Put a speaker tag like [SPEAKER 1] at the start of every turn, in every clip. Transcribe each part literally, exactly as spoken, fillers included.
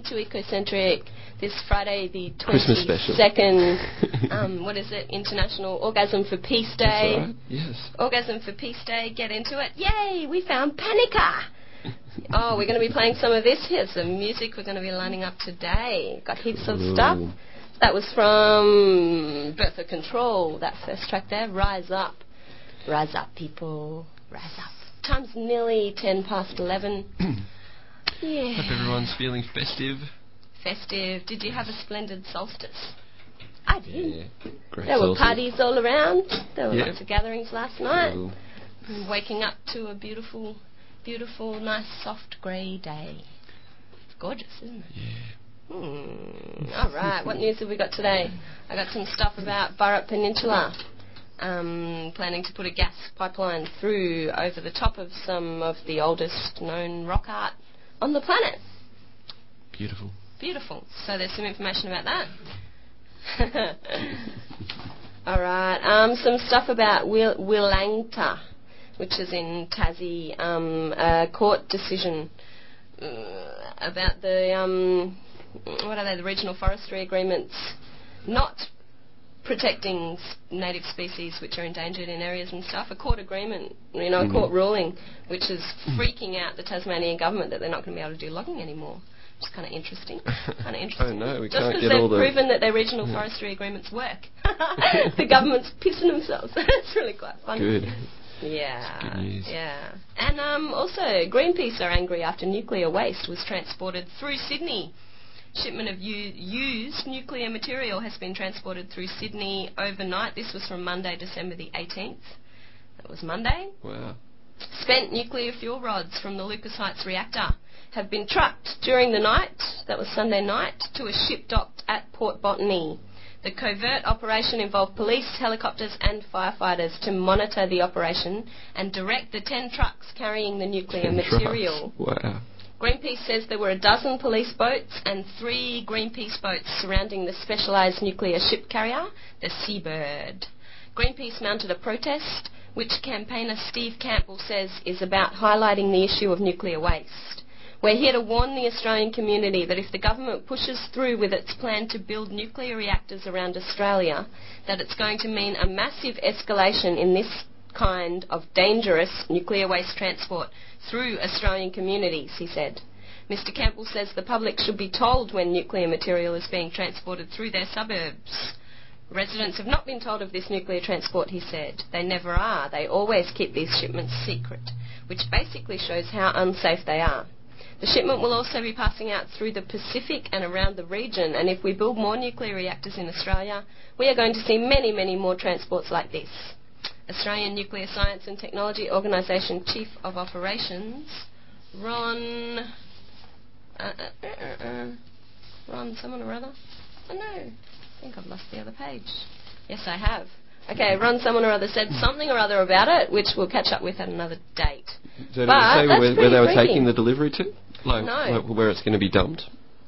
[SPEAKER 1] to Ecocentric this Friday, the
[SPEAKER 2] Christmas special.
[SPEAKER 1] twenty-second, um, what is it, International Orgasm for Peace Day.
[SPEAKER 2] That's right, yes.
[SPEAKER 1] Orgasm for Peace Day, get into it. Yay, we found Panica. Oh, we're going to be playing some of this. Here's the music we're going to be lining up today. Got heaps of
[SPEAKER 2] Ooh.
[SPEAKER 1] stuff. That was from Bertha Control, that first track there, Rise Up. Rise up, people. Rise up. Time's nearly ten past eleven. Yeah.
[SPEAKER 2] Hope everyone's feeling festive.
[SPEAKER 1] Festive. Did you have a splendid solstice? I did.
[SPEAKER 2] Yeah, great
[SPEAKER 1] There
[SPEAKER 2] solstice.
[SPEAKER 1] were parties all around. There were
[SPEAKER 2] Yeah.
[SPEAKER 1] lots of gatherings last night.
[SPEAKER 2] Cool.
[SPEAKER 1] And waking up to a beautiful, beautiful, nice, soft grey day. It's gorgeous, isn't it?
[SPEAKER 2] Yeah.
[SPEAKER 1] Hmm. All right. What news have we got today? I got some stuff about Burrup Peninsula. Um, planning to put a gas pipeline through over the top of some of the oldest known rock art on the planet.
[SPEAKER 2] Beautiful.
[SPEAKER 1] Beautiful. So there's some information about that. All right. Um, some stuff about Wil- Willangta, which is in Tassie. Um, a court decision uh, about the um, what are they? The regional forestry agreements not protecting native species which are endangered in areas and stuff. A court agreement, you know, a
[SPEAKER 2] Mm-hmm.
[SPEAKER 1] court ruling, which is freaking out the Tasmanian government that they're not going to be able to do logging anymore. Which is kind of interesting. Kind of interesting.
[SPEAKER 2] Oh no, we
[SPEAKER 1] Just
[SPEAKER 2] can't
[SPEAKER 1] because
[SPEAKER 2] get
[SPEAKER 1] they've
[SPEAKER 2] all the...
[SPEAKER 1] proven that their regional forestry agreements work. The government's pissing themselves. It's really quite funny.
[SPEAKER 2] Good.
[SPEAKER 1] Yeah.
[SPEAKER 2] Good news.
[SPEAKER 1] Yeah. And um, also, Greenpeace are angry after nuclear waste was transported through Sydney. Shipment of u- used nuclear material has been transported through Sydney overnight. This was from Monday, December the eighteenth. That was Monday.
[SPEAKER 2] Wow.
[SPEAKER 1] Spent nuclear fuel rods from the Lucas Heights reactor have been trucked during the night, that was Sunday night, to a ship docked at Port Botany. The covert operation involved police, helicopters and firefighters to monitor the operation and direct the ten trucks carrying the nuclear
[SPEAKER 2] Ten
[SPEAKER 1] material.
[SPEAKER 2] trucks. Wow.
[SPEAKER 1] Greenpeace says there were a dozen police boats and three Greenpeace boats surrounding the specialised nuclear ship carrier, the Seabird. Greenpeace mounted a protest, which campaigner Steve Campbell says is about highlighting the issue of nuclear waste. We're here to warn the Australian community that if the government pushes through with its plan to build nuclear reactors around Australia, that it's going to mean a massive escalation in this kind of dangerous nuclear waste transport through Australian communities, he said. Mister Campbell says the public should be told when nuclear material is being transported through their suburbs. Residents have not been told of this nuclear transport, he said. They never are. They always keep these shipments secret, which basically shows how unsafe they are. The shipment will also be passing out through the Pacific and around the region, and if we build more nuclear reactors in Australia, we are going to see many, many more transports like this. Australian Nuclear Science and Technology Organisation Chief of Operations, Ron... Uh, uh, uh, uh, Ron someone or other? Oh no, I think I've lost the other page. Yes, I have. Okay, Ron someone or other said something or other about it, which we'll catch up with at another date.
[SPEAKER 2] So did
[SPEAKER 1] But
[SPEAKER 2] they say
[SPEAKER 1] that's
[SPEAKER 2] where, where
[SPEAKER 1] pretty
[SPEAKER 2] they were
[SPEAKER 1] freaky.
[SPEAKER 2] taking the delivery to? Like,
[SPEAKER 1] No.
[SPEAKER 2] like where it's going to be dumped?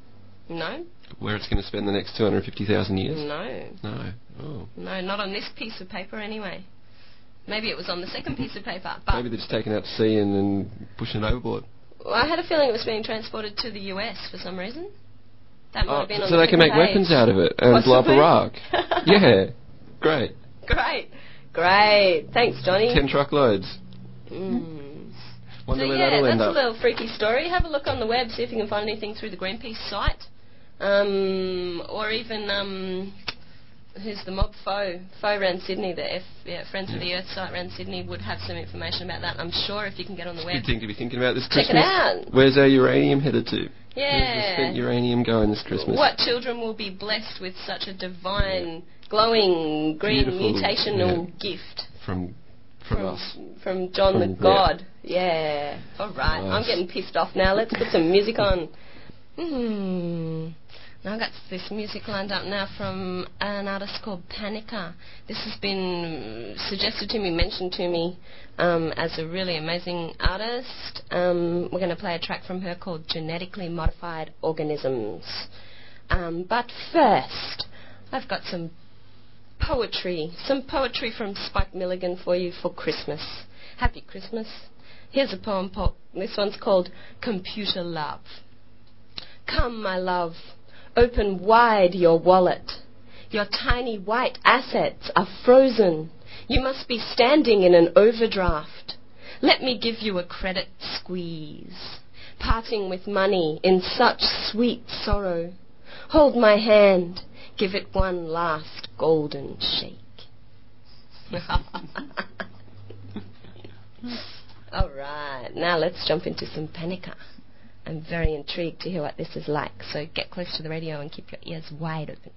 [SPEAKER 1] No,
[SPEAKER 2] Where it's going to spend the next two hundred fifty thousand years?
[SPEAKER 1] no,
[SPEAKER 2] No. Oh.
[SPEAKER 1] no, not on this piece of paper anyway. Maybe it was on the second piece of paper, but
[SPEAKER 2] Maybe they're just taking it out to sea and then pushing it overboard.
[SPEAKER 1] well, I had a feeling it was being transported to the U S for some reason. That might
[SPEAKER 2] Oh,
[SPEAKER 1] have been on
[SPEAKER 2] so
[SPEAKER 1] the
[SPEAKER 2] they can
[SPEAKER 1] second
[SPEAKER 2] make
[SPEAKER 1] page.
[SPEAKER 2] weapons out of it and blow up
[SPEAKER 1] Possibly.
[SPEAKER 2] Iraq. Yeah. Great.
[SPEAKER 1] Great, great. Thanks, Johnny.
[SPEAKER 2] Ten truckloads.
[SPEAKER 1] Mm.
[SPEAKER 2] Wonder
[SPEAKER 1] So
[SPEAKER 2] where
[SPEAKER 1] yeah,
[SPEAKER 2] that'll
[SPEAKER 1] that's
[SPEAKER 2] end
[SPEAKER 1] a
[SPEAKER 2] up.
[SPEAKER 1] little freaky story. Have a look on the web, see if you can find anything through the Greenpeace site, um, or even um, who's the mob foe foe around Sydney. The F, yeah, Friends of the Earth site around Sydney would have some information about that. I'm sure if you can get on the web.
[SPEAKER 2] Good thing to be thinking about this
[SPEAKER 1] Check
[SPEAKER 2] Christmas.
[SPEAKER 1] it out.
[SPEAKER 2] Where's our uranium headed to?
[SPEAKER 1] Yeah.
[SPEAKER 2] Where's the spent uranium going this Christmas?
[SPEAKER 1] What children will be blessed with such a divine, glowing, green,
[SPEAKER 2] Beautiful,
[SPEAKER 1] mutational
[SPEAKER 2] yeah.
[SPEAKER 1] gift
[SPEAKER 2] From from,
[SPEAKER 1] from,
[SPEAKER 2] us.
[SPEAKER 1] from John
[SPEAKER 2] From-
[SPEAKER 1] the
[SPEAKER 2] yeah.
[SPEAKER 1] God. Yeah. All right.
[SPEAKER 2] Nice.
[SPEAKER 1] I'm getting pissed off now. Let's put some music on. Hmm. Now I've got this music lined up now from an artist called Panica. This has been suggested to me, mentioned to me um, as a really amazing artist. Um, we're going to play a track from her called Genetically Modified Organisms. Um, but first, I've got some poetry, some poetry from Spike Milligan for you for Christmas. Happy Christmas. Here's a poem, po- this one's called Computer Love. Come, my love, open wide your wallet. Your tiny white assets are frozen. You must be standing in an overdraft. Let me give you a credit squeeze. Parting with money in such sweet sorrow. Hold my hand, give it one last golden shake. All right, now let's jump into some Panika. I'm very intrigued to hear what this is like, so get close to the radio and keep your ears wide open.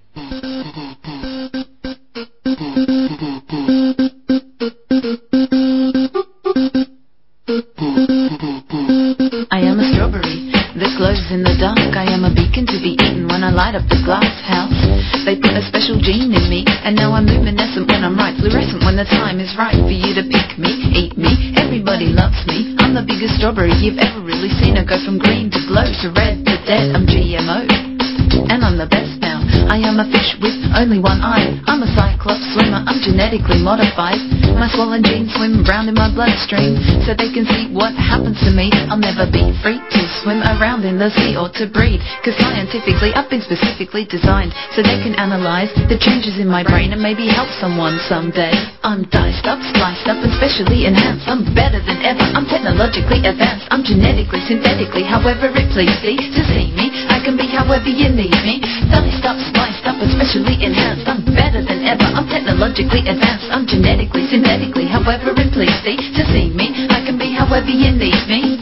[SPEAKER 3] I am a strawberry that glows in the dark. I am a beacon to be eaten when I light up the glass house. They put a special gene in me, and now I'm luminescent when I'm right, fluorescent when the time is right for you to pick me, eat me. Everybody loves me. I'm the biggest strawberry you've ever really seen. I go from green to glow to red to dead. I'm G M O, and I'm the best now. I am a fish with only one eye. I'm a cyclops swimmer, I'm genetically modified. My swollen genes swim round in my bloodstream, so they can see what happens to me. I'll never be free to swim around in the sea or to breed, cause scientifically I've been specifically designed so they can analyze the changes in my brain and maybe help someone someday. I'm diced up, spliced up and specially enhanced. I'm better than ever, I'm technologically advanced. I'm genetically, synthetically, however it please thee to see me. I can be however you need me. Diced up, spliced up and specially enhanced. I'm better than ever, I'm technologically advanced. I'm genetically, synthetically, however it please thee to see me. I can be however you need me.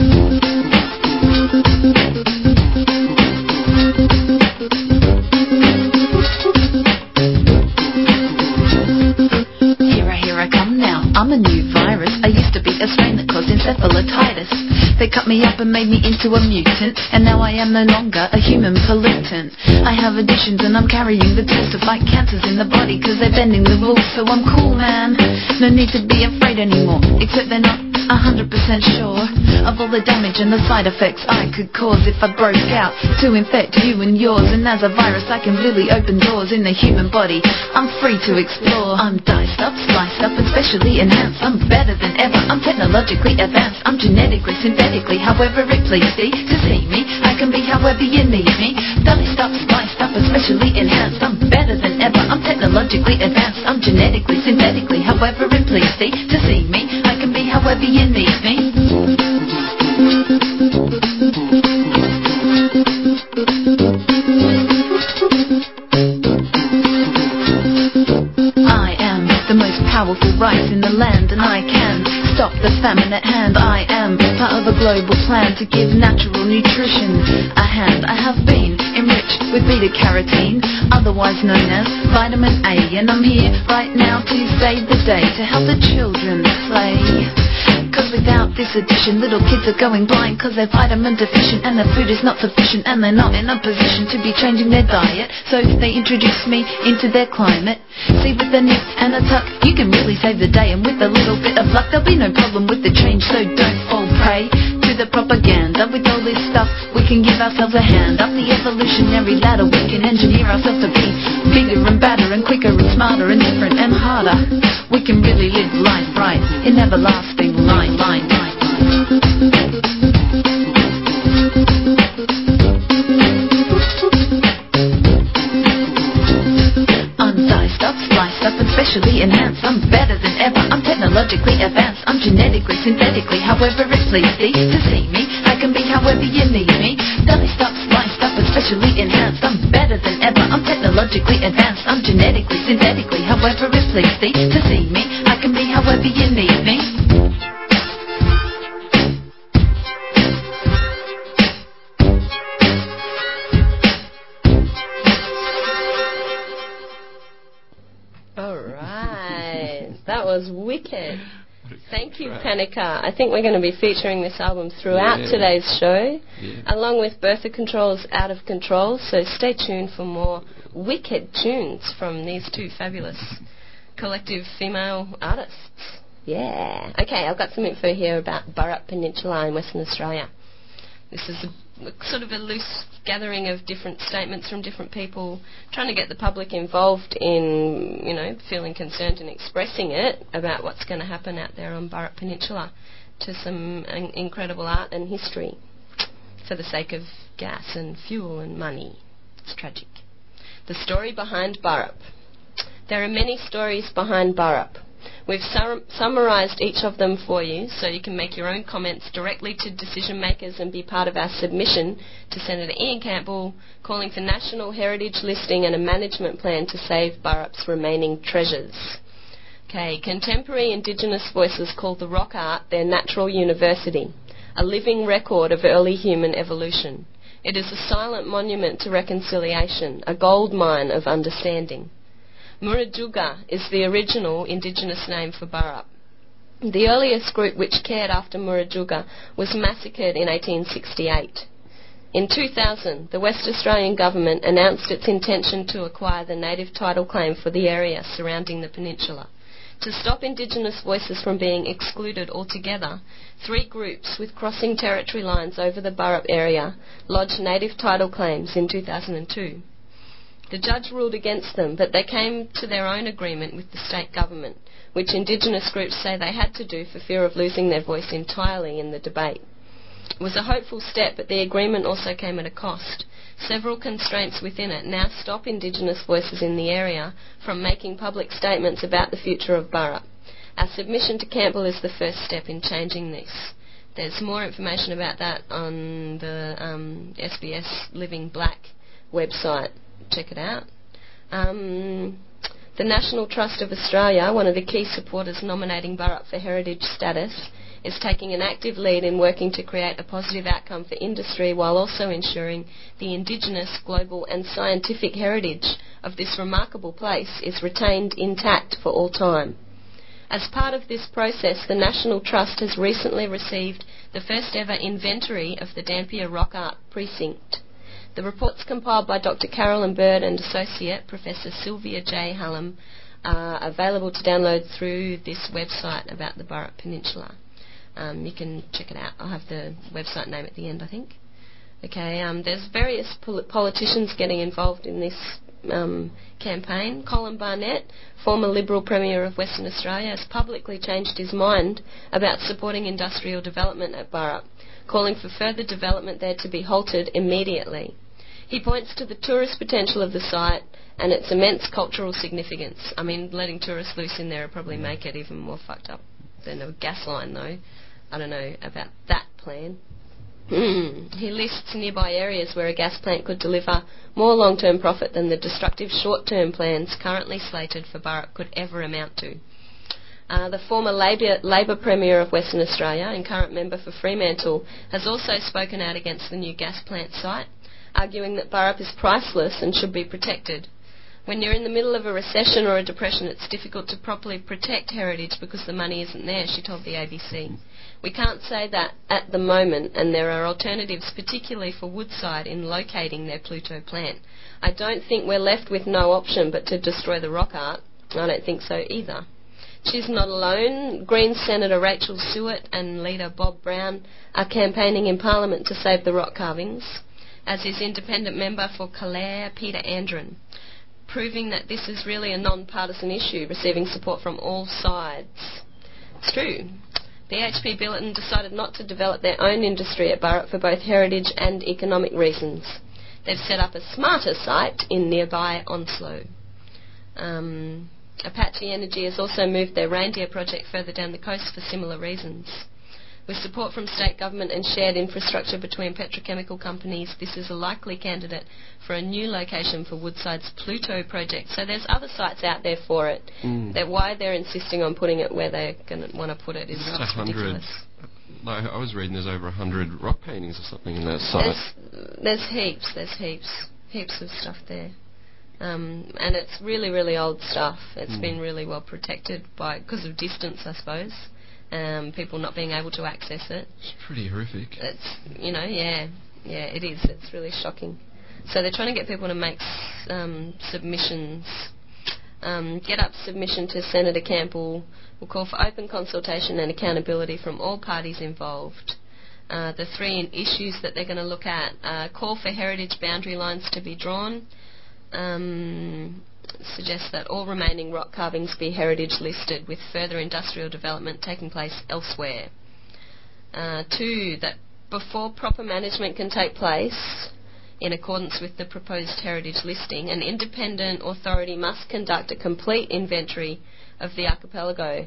[SPEAKER 3] Here I, here I come now. I'm a new virus. I used to be a strain that caused encephalitis. They cut me up and made me into a mutant, and now I am no longer a human pollutant. I have additions and I'm carrying the tools to fight cancers in the body, cause they're bending the rules, so I'm cool, man. No need to be afraid anymore, except they're not a hundred percent sure of all the damage and the side effects I could cause if I broke out to infect you and yours. And as a virus I can really open doors in the human body. I'm free to explore. I'm diced up, spliced up and specially enhanced. I'm better than ever, I'm technologically advanced. I'm genetically, synthetically, however it please thee to see me. I can be however you need me. Diced up, spliced up and specially enhanced. I'm better than ever, I'm technologically advanced. I'm genetically, synthetically, however it please thee to see me. I can be however you need me. I am the most powerful rice in the land, and I can stop the famine at hand. I am part of a global plan to give natural nutrition a hand. I have been enriched with beta carotene, otherwise known as vitamin A, and I'm here right now to save the day, to help the children play. Cause without this addition, little kids are going blind cause they're vitamin deficient and the food is not sufficient, and they're not in a position to be changing their diet, so they introduce me into their climate. See, with a nip and a tuck you can really save the day, and with a little bit of luck there'll be no problem with the change, so don't fall prey to the propaganda. With all this stuff we can give ourselves a hand up the evolutionary ladder. We can engineer ourselves to be bigger and badder and quicker and smarter and different and harder. We can really live life right in everlasting light. Line, line, I'm diced up, spliced up and specially enhanced. I'm better than ever, I'm technologically advanced. I'm genetically, synthetically, however it please thee to see me. I can be however you need me. Diced up, spliced up and specially enhanced. I'm better than ever, I'm technologically advanced. I'm genetically, synthetically, however it please thee to see me. I can be however you need me.
[SPEAKER 1] That was wicked. Thank you, Panika. I think we're going to be featuring this album throughout
[SPEAKER 2] yeah.
[SPEAKER 1] today's show,
[SPEAKER 2] yeah.
[SPEAKER 1] along with Bertha Control's Out of Control, so stay tuned for more wicked tunes from these two fabulous collective female artists. Yeah. Okay, I've got some info here about Burrup Peninsula in Western Australia. This is a sort of a loose gathering of different statements from different people, trying to get the public involved in, you know, feeling concerned and expressing it about what's going to happen out there on Burrup Peninsula to some in- incredible art and history for the sake of gas and fuel and money. It's tragic. The story behind Burrup. There are many stories behind Burrup. We've sum- summarised each of them for you so you can make your own comments directly to decision makers and be part of our submission to Senator Ian Campbell calling for national heritage listing and a management plan to save Burrup's remaining treasures. Okay, contemporary Indigenous voices call the rock art their natural university, a living record of early human evolution. It is a silent monument to reconciliation, a gold mine of understanding. Murujuga is the original Indigenous name for Burrup. The earliest group which cared after Murujuga was massacred in eighteen sixty-eight. In two thousand, the West Australian government announced its intention to acquire the native title claim for the area surrounding the peninsula. To stop Indigenous voices from being excluded altogether, three groups with crossing territory lines over the Burrup area lodged native title claims in two thousand two. The judge ruled against them, but they came to their own agreement with the state government, which Indigenous groups say they had to do for fear of losing their voice entirely in the debate. It was a hopeful step, but the agreement also came at a cost. Several constraints within it now stop Indigenous voices in the area from making public statements about the future of Burrup. Our submission to Campbell is the first step in changing this. There's more information about that on the um, S B S Living Black website. Check it out. Um, the National Trust of Australia, one of the key supporters nominating Burrup for heritage status, is taking an active lead in working to create a positive outcome for industry while also ensuring the Indigenous, global and scientific heritage of this remarkable place is retained intact for all time. As part of this process, the National Trust has recently received the first ever inventory of the Dampier Rock Art Precinct. The reports compiled by Doctor Carolyn Bird and Associate Professor Sylvia J. Hallam are available to download through this website about the Burrup Peninsula. Um, you can check it out. I'll have the website name at the end, I think. Okay, um, there's various pol- politicians getting involved in this um, campaign. Colin Barnett, former Liberal Premier of Western Australia, has publicly changed his mind about supporting industrial development at Burrup, calling for further development there to be halted immediately. He points to the tourist potential of the site and its immense cultural significance. I mean, letting tourists loose in there will probably make it even more fucked up than a gas line, though. I don't know about that plan. He lists nearby areas where a gas plant could deliver more long-term profit than the destructive short-term plans currently slated for Burrup could ever amount to. Uh, the former Labor, Labor Premier of Western Australia and current member for Fremantle has also spoken out against the new gas plant site, arguing that Burrup is priceless and should be protected. When you're in the middle of a recession or a depression, it's difficult to properly protect heritage because the money isn't there, she told the A B C. We can't say that at the moment, and there are alternatives, particularly for Woodside, in locating their Pluto plant. I don't think we're left with no option but to destroy the rock art. I don't think so either. She's not alone. Greens Senator Rachel Stewart and leader Bob Brown are campaigning in Parliament to save the rock carvings, as is independent member for Calare, Peter Andren, proving that this is really a non-partisan issue, receiving support from all sides. It's true. The H P Billiton decided not to develop their own industry at Burrup for both heritage and economic reasons. They've set up a smarter site in nearby Onslow. Um... Apache Energy has also moved their Reindeer project further down the coast for similar reasons. With support from state government and shared infrastructure between petrochemical companies, this is a likely candidate for a new location for Woodside's Pluto project. So there's other sites out there for it.
[SPEAKER 2] Mm.
[SPEAKER 1] That why they're insisting on putting it where they're going to want to put it is just ridiculous.
[SPEAKER 2] Like I was reading there's over a hundred rock paintings or something in that site.
[SPEAKER 1] There's, there's heaps, there's heaps, heaps of stuff there. Um, and it's really, really old stuff. It's mm. been really well protected by because of distance, I suppose. Um, people not being able to access it.
[SPEAKER 2] It's pretty horrific.
[SPEAKER 1] It's, you know, yeah, yeah, it is. It's really shocking. So they're trying to get people to make um, submissions. Um, get up submission to Senator Campbell. Will call for open consultation and accountability from all parties involved. Uh, the three issues that they're going to look at: uh, call for heritage boundary lines to be drawn. Um, suggests that all remaining rock carvings be heritage listed with further industrial development taking place elsewhere. Uh, two, that before proper management can take place, in accordance with the proposed heritage listing, an independent authority must conduct a complete inventory of the archipelago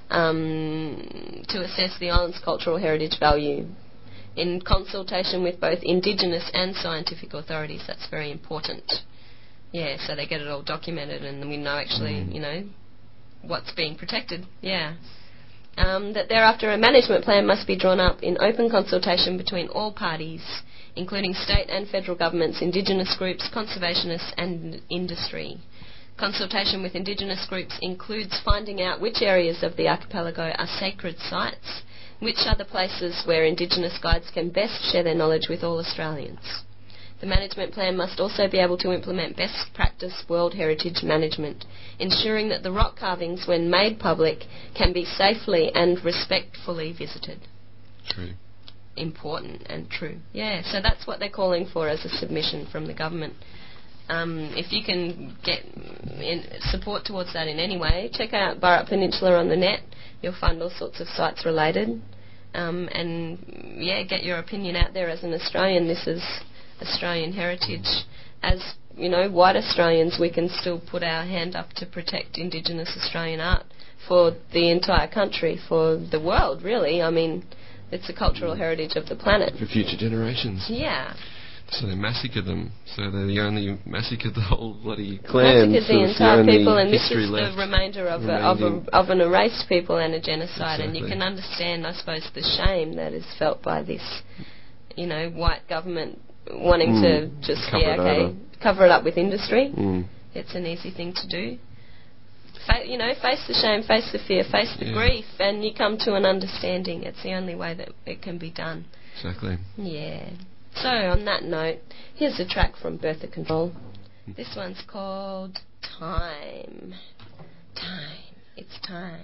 [SPEAKER 1] um, to assess the island's cultural heritage value, in consultation with both Indigenous and scientific authorities. That's very important. Yeah, so they get it all documented and we know actually,
[SPEAKER 2] Mm.
[SPEAKER 1] you know, what's being protected. Yeah. Um, that thereafter a management plan must be drawn up in open consultation between all parties, including state and federal governments, Indigenous groups, conservationists and industry. Consultation with Indigenous groups includes finding out which areas of the archipelago are sacred sites, which are the places where Indigenous guides can best share their knowledge with all Australians. The management plan must also be able to implement best practice World Heritage management, ensuring that the rock carvings, when made public, can be safely and respectfully visited.
[SPEAKER 2] True.
[SPEAKER 1] Important and true. Yeah, so that's what they're calling for as a submission from the government. Um, if you can get in support towards that in any way, check out Burrup Peninsula on the net. You'll find all sorts of sites related. Um, and, yeah, get your opinion out there as an Australian. This is Australian heritage. As, you know, white Australians, we can still put our hand up to protect Indigenous Australian art for the entire country, for the world, really. I mean, it's a cultural heritage of the planet.
[SPEAKER 2] For future generations.
[SPEAKER 1] Yeah.
[SPEAKER 2] So they massacred them. So they the only massacred the whole bloody clan.
[SPEAKER 1] Massacred
[SPEAKER 2] so
[SPEAKER 1] the
[SPEAKER 2] it's
[SPEAKER 1] entire
[SPEAKER 2] the only
[SPEAKER 1] people, and this
[SPEAKER 2] history
[SPEAKER 1] is the
[SPEAKER 2] left
[SPEAKER 1] remainder of, a, of,
[SPEAKER 2] remaining.
[SPEAKER 1] a, of an erased people and a genocide.
[SPEAKER 2] Exactly.
[SPEAKER 1] And you can understand, I suppose, the shame that is felt by this, you know, white government wanting
[SPEAKER 2] Mm.
[SPEAKER 1] to just,
[SPEAKER 2] Cover
[SPEAKER 1] yeah,
[SPEAKER 2] it
[SPEAKER 1] okay,
[SPEAKER 2] over.
[SPEAKER 1] cover it up with industry.
[SPEAKER 2] Mm.
[SPEAKER 1] It's an easy thing to do. Fa- you know, face the shame, face the fear, face the
[SPEAKER 2] Yeah.
[SPEAKER 1] grief, and you come to an understanding. It's the only way that it can be done.
[SPEAKER 2] Exactly.
[SPEAKER 1] Yeah. So, on that note, here's a track from Bertha Control. This one's called Time. Time. It's time.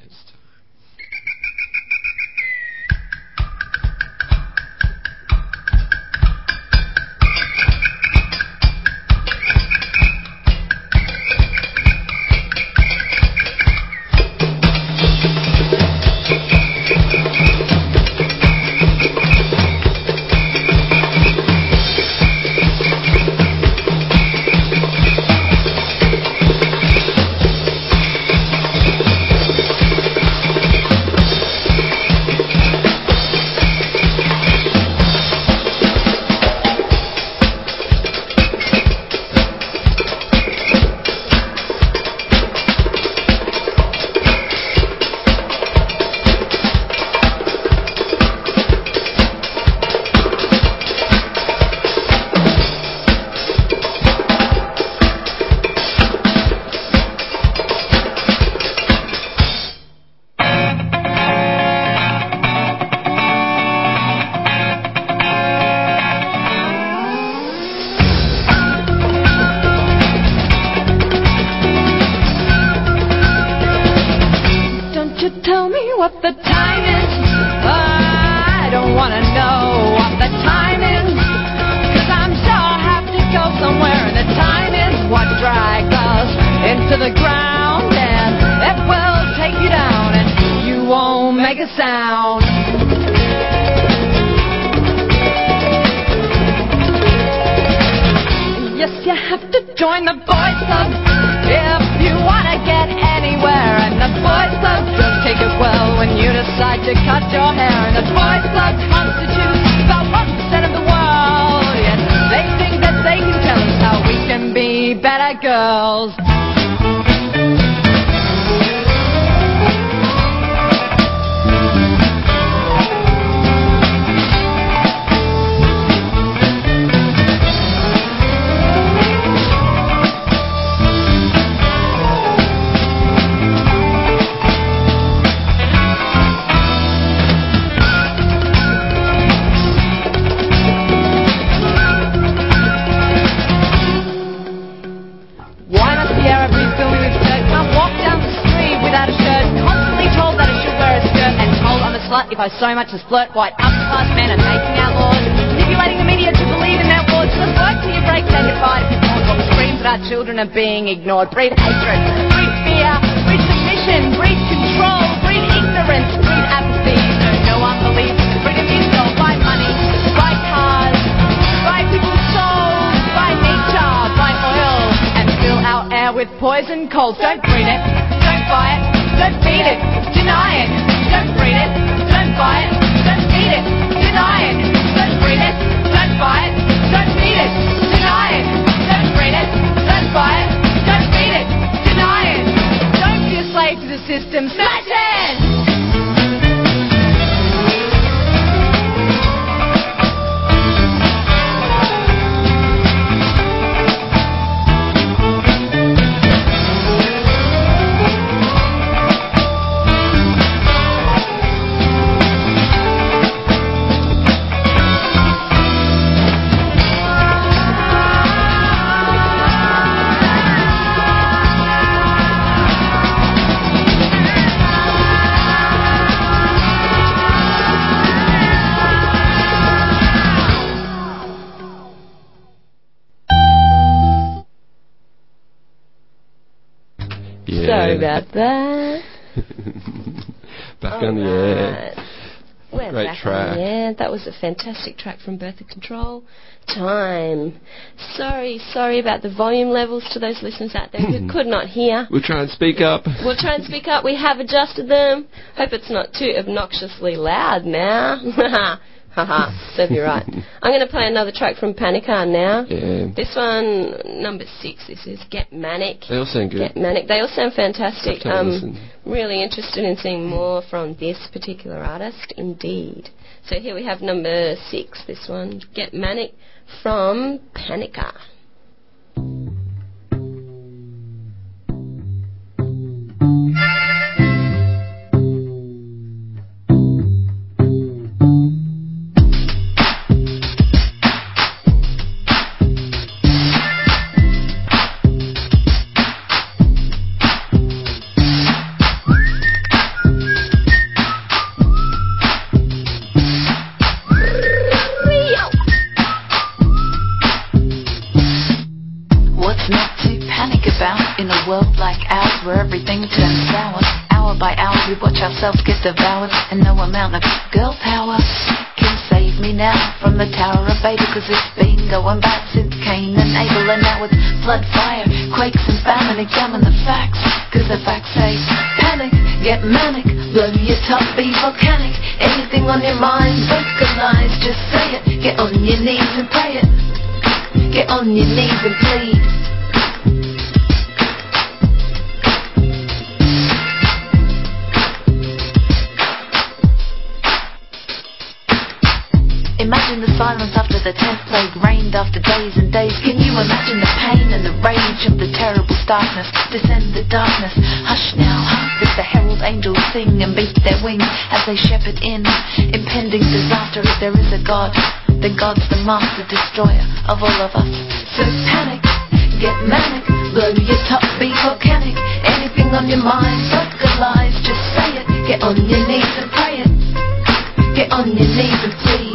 [SPEAKER 3] what the time is. I don't want to know what the time is, 'cause I'm sure I have to go somewhere, and the time is what drags us into the ground, and it will take you down, and you won't make a sound. Yes, you have to join the boys club if you want to get anywhere. And the boys club does take it well when you decide to cut your hair. And the boys club constitutes about one percent of the world. Yet they think that they can tell us how we can be better girls. If I so much as flirt, white upper-class men are making our laws, manipulating the media to believe in their words. Let's work till you break, take it fight. If you want what screams that our children are being ignored. Breed hatred, breed fear, breed submission, breed control, breed ignorance, breed apathy. No, no one believes that freedom is sold by money. and cold. Don't breed it, don't buy it, don't feed it, deny it. Don't breed it, don't buy it, don't feed it, deny it. Don't breed it, don't buy it, don't feed it, deny it. Don't breed it, don't buy it, don't feed it, deny it. Don't be a slave to the system. Smash it!
[SPEAKER 1] Sorry about that.
[SPEAKER 2] Back
[SPEAKER 1] All
[SPEAKER 2] on the
[SPEAKER 1] right.
[SPEAKER 2] air.
[SPEAKER 1] We're
[SPEAKER 2] Great
[SPEAKER 1] back
[SPEAKER 2] track.
[SPEAKER 1] on the air. That was a fantastic track from Bertha Control. Time. Sorry, sorry about the volume levels to those listeners out there who could not hear.
[SPEAKER 2] We'll try and speak up.
[SPEAKER 1] We'll try and speak up. We have adjusted them. Hope it's not too obnoxiously loud now. Haha, serve you right. I'm going to play another track from Panica now.
[SPEAKER 2] Yeah.
[SPEAKER 1] This one, number six, this is Get Manic.
[SPEAKER 2] They all sound good.
[SPEAKER 1] Get Manic. They all sound fantastic.
[SPEAKER 2] Have to
[SPEAKER 1] Um,
[SPEAKER 2] listen.
[SPEAKER 1] really interested in seeing more from this particular artist, indeed. So here we have number six, this one, Get Manic from Panica.
[SPEAKER 3] Ourselves get devoured, and no amount of girl power can save me now from the Tower of Babel, cause it's been going bad since Cain and Abel, and now it's flood, fire, quakes and famine. Examine the facts, cause the facts say panic, get manic, blow your top, be volcanic. Anything on your mind, vocalize, just say it. Get on your knees and pray it. Get on your knees and plead. Imagine the silence after the tenth plague rained after days and days. Can you imagine the pain and the rage of the terrible darkness? Descend the darkness. Hush now, hark as the herald angels sing and beat their wings as they shepherd in impending disaster. If there is a God, then God's the master destroyer of all of us. So panic, get manic, blow your top, be volcanic. Anything on your mind, vocalize, just say it. Get on your knees and pray it. Get on your knees and plead.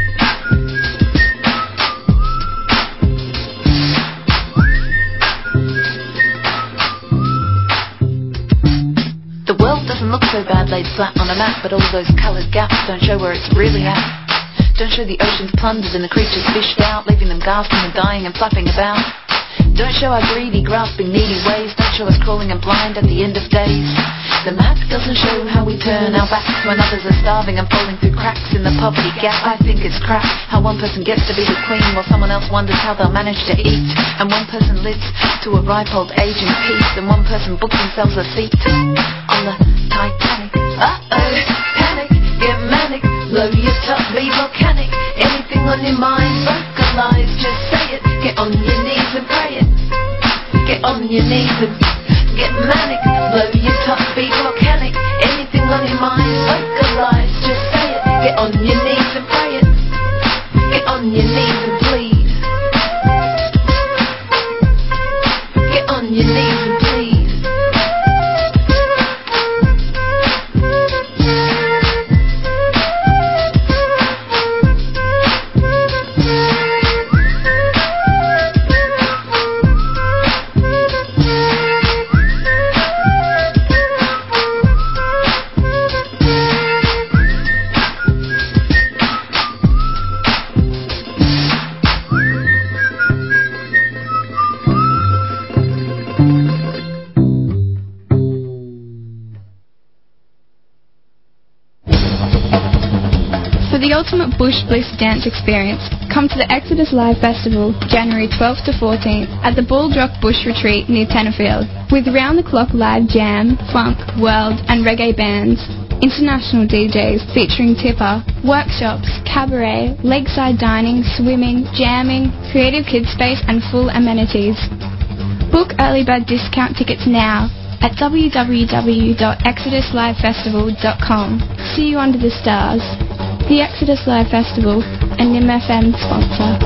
[SPEAKER 3] The world doesn't look so bad laid flat on a map, but all those coloured gaps don't show where it's really at. Don't show the oceans plundered and the creatures fished out, leaving them gasping and dying and flapping about. Don't show our greedy, grasping, needy ways. Don't show us crawling and blind at the end of days. The map doesn't show how we turn our backs when others are starving and falling through cracks in the poverty gap. I think it's crap how one person gets to be the queen while someone else wonders how they'll manage to eat. And one person lives to a ripe old age in peace, and one person books themselves a seat on the Titanic. Uh-oh, panic, get manic, blow your top, be volcanic. Anything on your mind, vocalize, just say it. Get on your knees and pray it. Get on your knees and get manic, blow your top, be volcanic. Anything on your mind, vocalize, just say it. Get on your knees and pray it. Get on your knees and plead. Get on your knees and plead.
[SPEAKER 4] the ultimate bush bliss dance experience. Come to the Exodus Live Festival, January twelfth to fourteenth, at the Bald Rock Bush Retreat near Tenterfield, with round-the-clock live jam, funk, world and reggae bands, international D Js featuring Tipper, workshops, cabaret, lakeside dining, swimming, jamming, creative kids space and full amenities. Book early bird discount tickets now at w w w dot exodus live festival dot com. See you under the stars. The Exodus Live Festival, a N I M F M sponsor.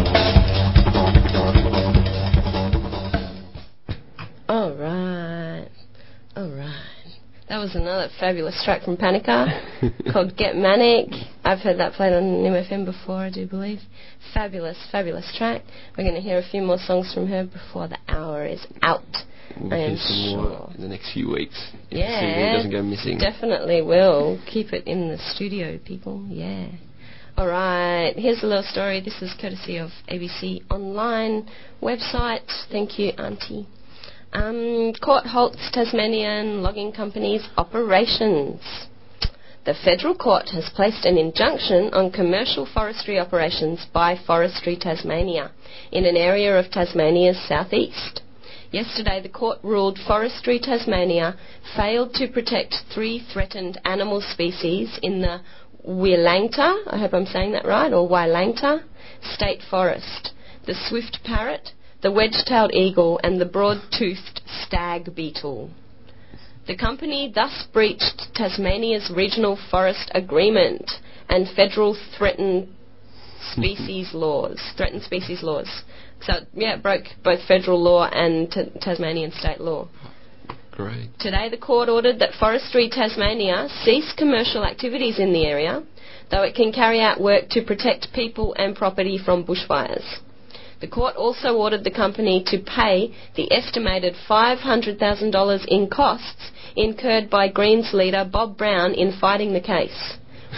[SPEAKER 1] All right. All right. That was another fabulous track from Panica called Get Manic. I've heard that played on N I M F M before, I do believe. Fabulous, fabulous track. We're going to hear a few more songs from her before the hour is out.
[SPEAKER 2] We'll
[SPEAKER 1] I am
[SPEAKER 2] hear some
[SPEAKER 1] sure.
[SPEAKER 2] more in the next few weeks. If
[SPEAKER 1] Yeah.
[SPEAKER 2] the C V doesn't go missing.
[SPEAKER 1] Definitely will. Keep it in the studio, people. Yeah. All right. Here's a little story. This is courtesy of A B C Online website. Thank you, Auntie. Um, court halts Tasmanian logging company's operations. The federal court has placed an injunction on commercial forestry operations by Forestry Tasmania in an area of Tasmania's southeast. Yesterday, the court ruled Forestry Tasmania failed to protect three threatened animal species in the Wielangta, I hope I'm saying that right, or Wielangta State Forest: the swift parrot, the wedge-tailed eagle and the broad-toothed stag beetle. The company thus breached Tasmania's Regional Forest Agreement and federal threatened species laws. Threatened species laws. So, yeah, it broke both federal law and t- Tasmanian state law.
[SPEAKER 2] Great.
[SPEAKER 1] Today, the court ordered that Forestry Tasmania cease commercial activities in the area, though it can carry out work to protect people and property from bushfires. The court also ordered the company to pay the estimated five hundred thousand dollars in costs incurred by Greens leader Bob Brown in fighting the case.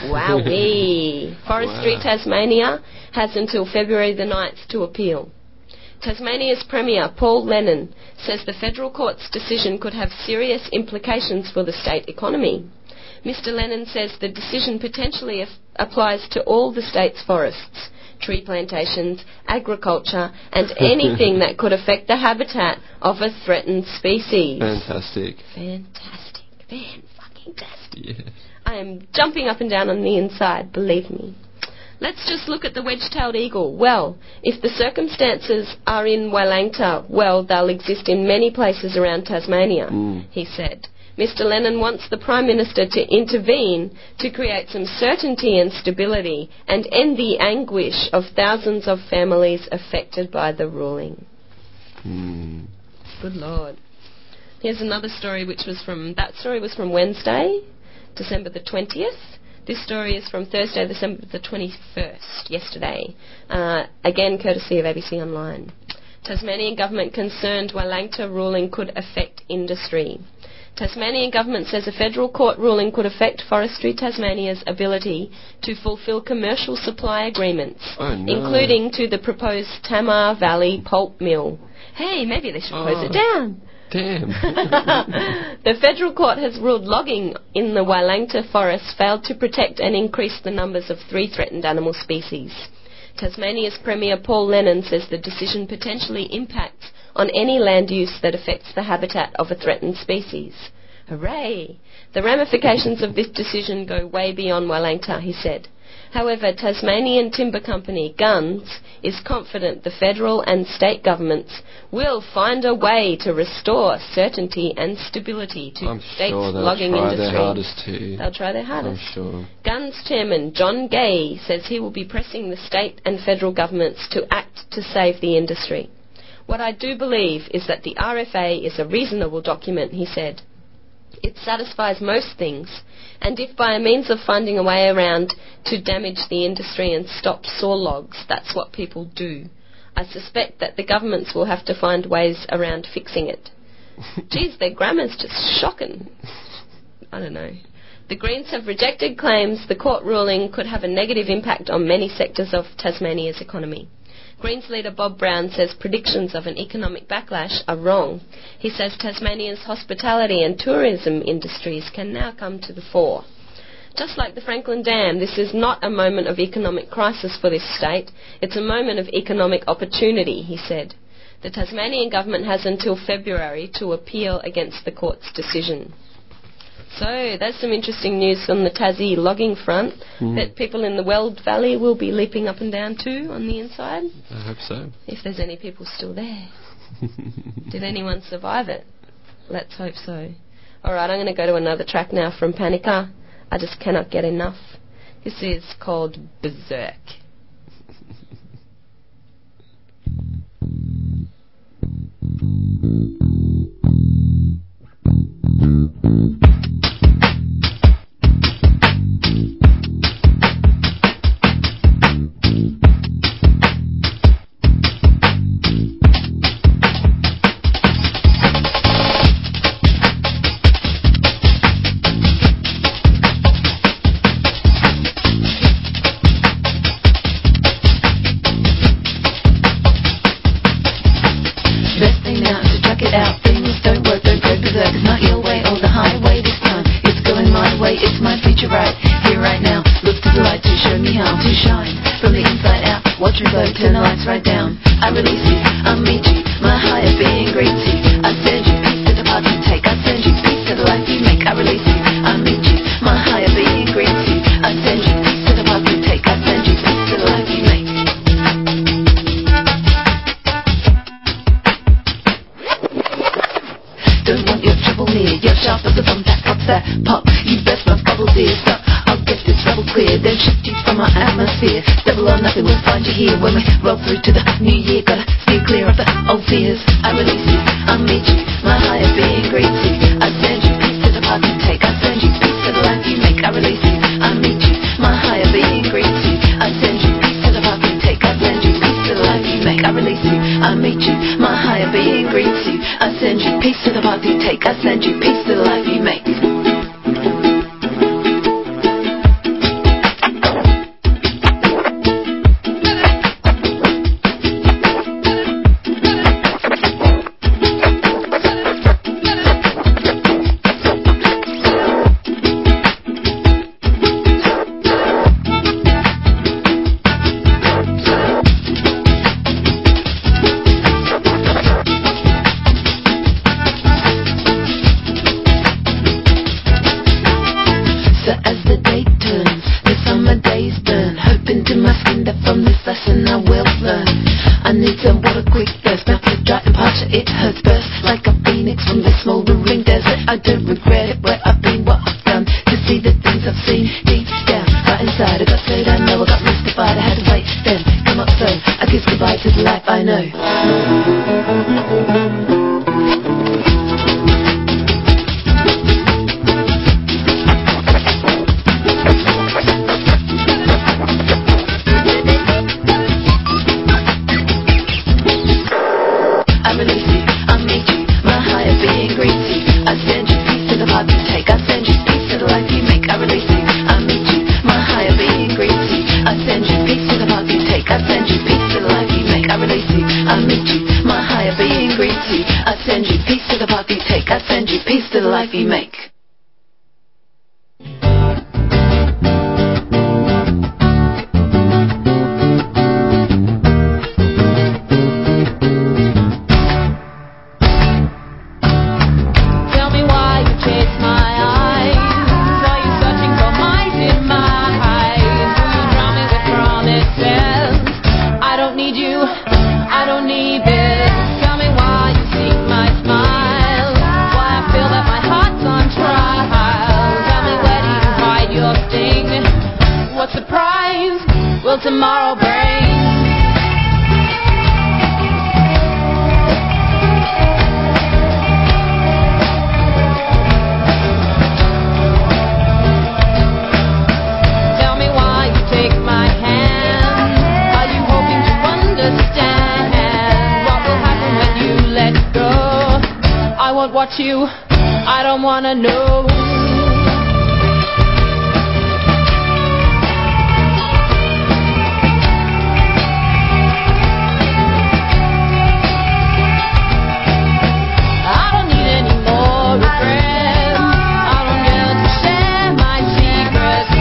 [SPEAKER 1] Wowee! Forestry
[SPEAKER 2] Wow.
[SPEAKER 1] Tasmania has until February the ninth to appeal. Tasmania's Premier, Paul Lennon, says the federal court's decision could have serious implications for the state economy. Mister Lennon says the decision potentially af- applies to all the state's forests, tree plantations, agriculture, and anything that could affect the habitat of a threatened species.
[SPEAKER 2] Fantastic.
[SPEAKER 1] Fantastic. Fan-fucking-tastic.
[SPEAKER 2] Yes.
[SPEAKER 1] I am jumping up and down on the inside, believe me. Let's just look at the wedge-tailed eagle. Well, if the circumstances are in Wielangta, well, they'll exist in many places around Tasmania,
[SPEAKER 2] Mm.
[SPEAKER 1] he said. Mister Lennon wants the Prime Minister to intervene to create some certainty and stability and end the anguish of thousands of families affected by the ruling.
[SPEAKER 2] Mm.
[SPEAKER 1] Good Lord. Here's another story which was from, that story was from Wednesday, December the twentieth. This story is from Thursday, December the twenty-first, yesterday. Uh, again, courtesy of A B C Online. Tasmanian government concerned Wielangta ruling could affect industry. Tasmanian government says a federal court ruling could affect Forestry Tasmania's ability to fulfil commercial supply agreements,
[SPEAKER 2] Oh, no.
[SPEAKER 1] including to the proposed Tamar Valley pulp mill. Hey, maybe they should close
[SPEAKER 2] Oh.
[SPEAKER 1] it down.
[SPEAKER 2] Damn.
[SPEAKER 1] The federal court has ruled logging in the Wielangta forest failed to protect and increase the numbers of three threatened animal species. Tasmania's Premier Paul Lennon says the decision potentially impacts on any land use that affects the habitat of a threatened species. Hooray! The ramifications of this decision go way beyond Wielangta, he said. However, Tasmanian Timber Company, Guns, is confident the federal and state governments will find a way to restore certainty and stability to
[SPEAKER 2] I'm
[SPEAKER 1] the state's
[SPEAKER 2] sure they'll
[SPEAKER 1] logging
[SPEAKER 2] try
[SPEAKER 1] industry.
[SPEAKER 2] their hardest to.
[SPEAKER 1] They'll try their hardest.
[SPEAKER 2] I'm sure.
[SPEAKER 1] Guns chairman John Gay says he will be pressing the state and federal governments to act to save the industry. What I do believe is that the R F A is a reasonable document, he said. It satisfies most things, and if by a means of finding a way around to damage the industry and stop saw logs, that's what people do, I suspect that the governments will have to find ways around fixing it. Geez, their grammar's just shocking. I don't know. The Greens have rejected claims the court ruling could have a negative impact on many sectors of Tasmania's economy. Greens leader Bob Brown says predictions of an economic backlash are wrong. He says Tasmania's hospitality and tourism industries can now come to the fore. Just like the Franklin Dam, this is not a moment of economic crisis for this state. It's a moment of economic opportunity, he said. The Tasmanian government has until February to appeal against the court's decision. So that's some interesting news from the Tassie logging front, mm. that people in the Weld Valley will be leaping up and down too on the inside.
[SPEAKER 2] I hope so.
[SPEAKER 1] If there's any people still there. Did anyone survive it? Let's hope so. Alright, I'm going to go to another track now from Panika. I just cannot get enough. This is called Berserk.
[SPEAKER 5] Regret. I don't get to share my secrets.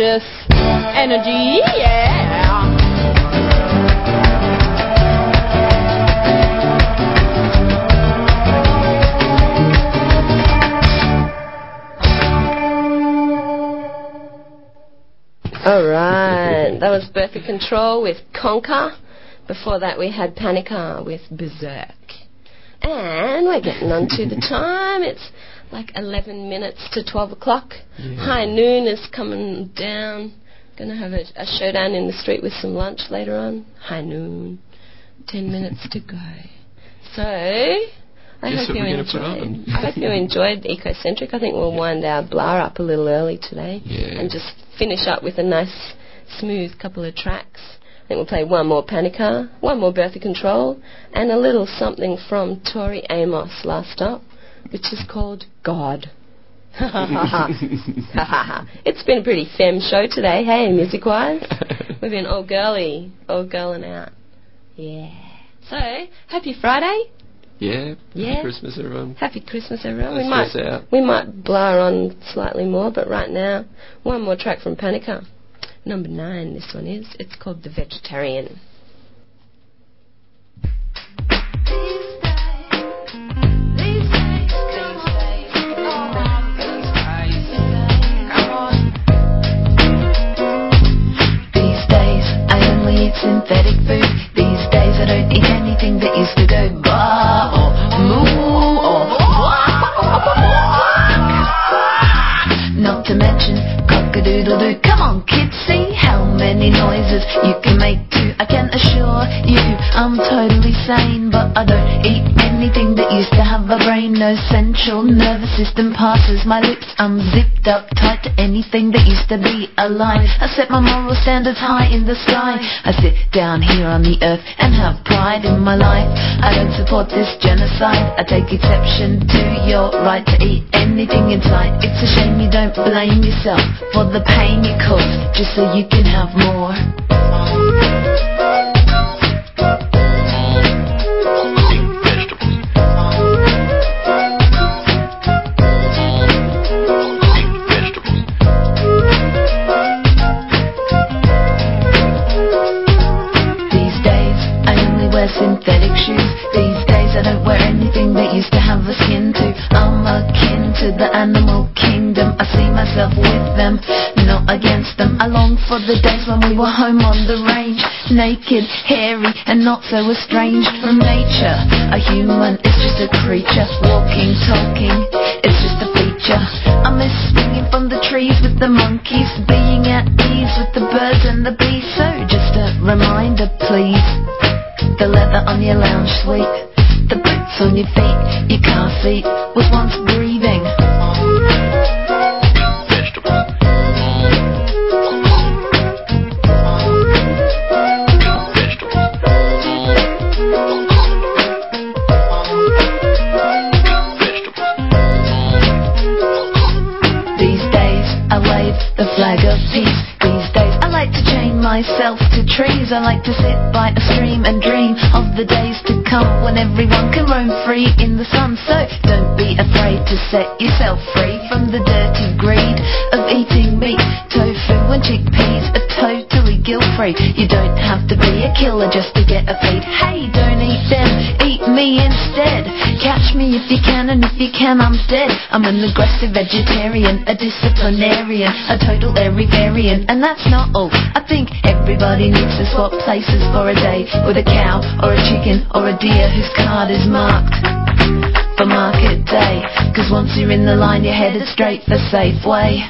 [SPEAKER 5] this energy, yeah.
[SPEAKER 1] Alright, that was Birther Control with Conquer. Before that we had Panica with Berserk. And we're getting on to the time. It's like eleven minutes to twelve o'clock. Yeah. High noon is coming down. Going to have a, a showdown in the street with some lunch later on. High noon. Ten minutes to go. So, I
[SPEAKER 2] Guess
[SPEAKER 1] hope you enjoyed. I hope you enjoyed Ecocentric. I think we'll wind our blah up a little early today.
[SPEAKER 2] Yeah.
[SPEAKER 1] And just finish up with a nice, smooth couple of tracks. I think we'll play one more Panica, one more Birther Control, and a little something from Tori Amos last up, which is called God. It's been a pretty femme show today, hey, music-wise. We've been all girly, all girling out. Yeah. So, happy Friday.
[SPEAKER 2] Yeah.
[SPEAKER 1] Yeah.
[SPEAKER 2] Happy Christmas, everyone.
[SPEAKER 1] Happy Christmas, everyone.
[SPEAKER 2] Let's
[SPEAKER 1] we might
[SPEAKER 2] stress out.
[SPEAKER 1] we might blur on slightly more, but right now, one more track from Panica. Number nine, this one is. It's called The Vegetarian.
[SPEAKER 3] These days, I only eat synthetic food. These days, I don't eat anything that used to go bah or moo or not to mention cock-a-doodle-doo. Come on, kids, see how many noises you can make too. I can assure you I'm totally sane, but I don't eat anything that used to have a brain. No central nervous system passes my lips. I'm zipped up tight to anything that used to be alive. I set my moral standards high in the sky. I sit down here on the earth and have pride in my life. I don't support this genocide. I take exception to your right to eat anything in sight. It's a shame you don't blame yourself for the pain you cause, just so you can have more. Synthetic shoes. These days I don't wear anything that used to have a skin to. I'm akin to the animal kingdom. I see myself with them, not against them. I long for the days when we were home on the range, naked, hairy, and not so estranged from nature. A human is just a creature, walking, talking, it's just a feature. I miss swinging from the trees with the monkeys, being at ease with the birds and the bees. So just a reminder, please. The leather on your lounge suite, the boots on your feet, your car seat was once breathing.
[SPEAKER 6] Vegetable.
[SPEAKER 3] These days I wave the flag of peace. These days I like to chain myself to trees. I like to sit by a stream and dream of the days to come when everyone can roam free in the sun. So don't be afraid to set yourself free from the dirty greed of eating meat. Tofu and chickpeas are totally guilt-free. You don't have to be a killer just to get a feed. Hey, don't eat them, eat me instead. Catch me if you can, and if you can I'm dead. I'm an aggressive vegetarian, a disciplinarian, a total airy variant. And that's not all. I think everybody needs to swap places for a day with a cow or a chicken or a deer whose card is marked for market day. Cause once you're in the line you're headed straight for Safeway.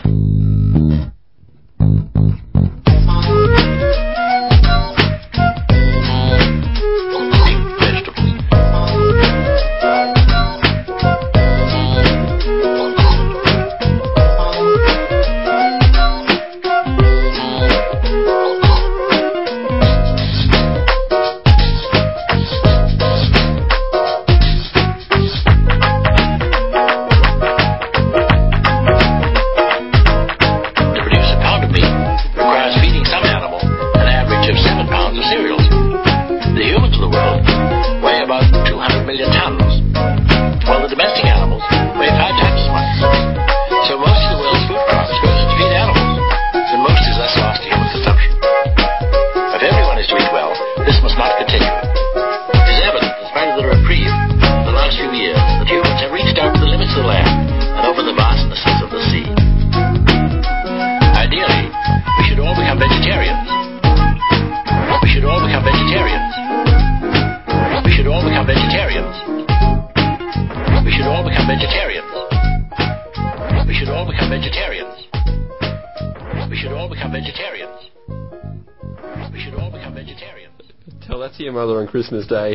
[SPEAKER 6] your mother on Christmas Day.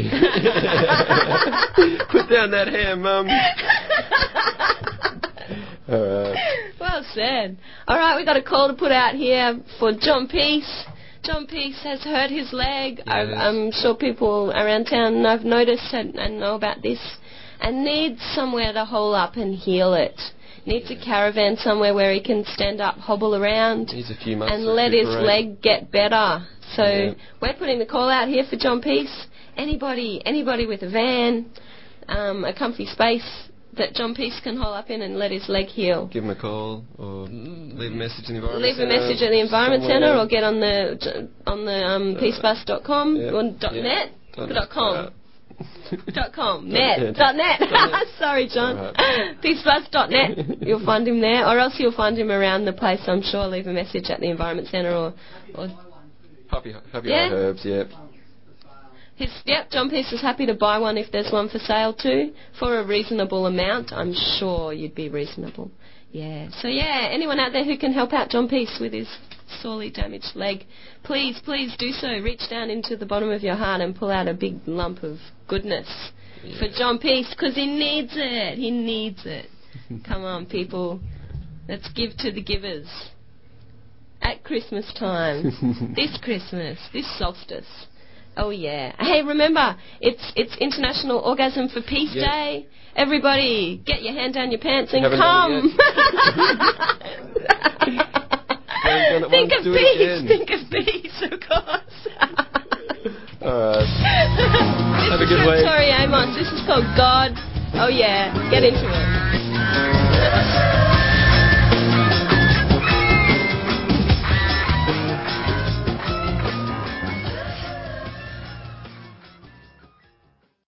[SPEAKER 6] Put down that ham, Mum. All right.
[SPEAKER 1] Well said. All right, we got a call to put out here for John Peace. John Peace has hurt his leg.
[SPEAKER 2] Yes.
[SPEAKER 1] I, I'm sure people around town have noticed and, and know about this, and needs somewhere to hole up and heal it. Needs a caravan somewhere where he can stand up, hobble around,
[SPEAKER 6] Needs a few months
[SPEAKER 1] and
[SPEAKER 6] to
[SPEAKER 1] let his
[SPEAKER 6] recuperate.
[SPEAKER 1] leg get better. So
[SPEAKER 6] Yeah.
[SPEAKER 1] we're putting the call out here for John Peace. Anybody, anybody with a van, um, a comfy space that John Peace can hole up in and let his leg heal.
[SPEAKER 6] Give him a call or leave a message in the environment
[SPEAKER 1] Leave a
[SPEAKER 6] centre
[SPEAKER 1] message at the Environment
[SPEAKER 6] somewhere.
[SPEAKER 1] Centre or get on the on the um, peacebus dot com
[SPEAKER 6] yeah,
[SPEAKER 1] or dot
[SPEAKER 6] yeah.
[SPEAKER 1] net
[SPEAKER 6] Dot
[SPEAKER 1] dot com.
[SPEAKER 6] uh,
[SPEAKER 1] Dot com.
[SPEAKER 6] Dot
[SPEAKER 1] Net.
[SPEAKER 6] net.
[SPEAKER 1] Dot net.
[SPEAKER 6] Dot net.
[SPEAKER 1] Sorry, John.
[SPEAKER 6] Alright.
[SPEAKER 1] peacebus dot net. You'll find him there, or else you'll find him around the place, I'm sure. Leave a message at the Environment Centre or... or
[SPEAKER 6] Happy, happy
[SPEAKER 1] Yeah.
[SPEAKER 6] Eye Herbs, yeah.
[SPEAKER 1] his, yep, John Peace is happy to buy one if there's one for sale too, for a reasonable amount. I'm sure you'd be reasonable. Yeah. So yeah, anyone out there who can help out John Peace with his sorely damaged leg, please, please do so. Reach down into the bottom of your heart and pull out a big lump of goodness
[SPEAKER 6] Yeah.
[SPEAKER 1] for John Peace, because he needs it. He needs it. Come on, people. Let's give to the givers. At Christmas time. This Christmas. This solstice. Oh yeah. Hey, remember, it's it's International Orgasm for Peace
[SPEAKER 6] Yeah.
[SPEAKER 1] Day. Everybody, get your hand down your pants and
[SPEAKER 6] Haven't done
[SPEAKER 1] come.
[SPEAKER 6] Haven't done it
[SPEAKER 1] Think
[SPEAKER 6] once,
[SPEAKER 1] of
[SPEAKER 6] do it
[SPEAKER 1] peace.
[SPEAKER 6] again.
[SPEAKER 1] Think of peace, of course.
[SPEAKER 6] Alright.
[SPEAKER 1] This
[SPEAKER 6] Have a
[SPEAKER 1] is
[SPEAKER 6] good
[SPEAKER 1] from
[SPEAKER 6] week.
[SPEAKER 1] Tori Amos. This is called God. Oh yeah. Get into it.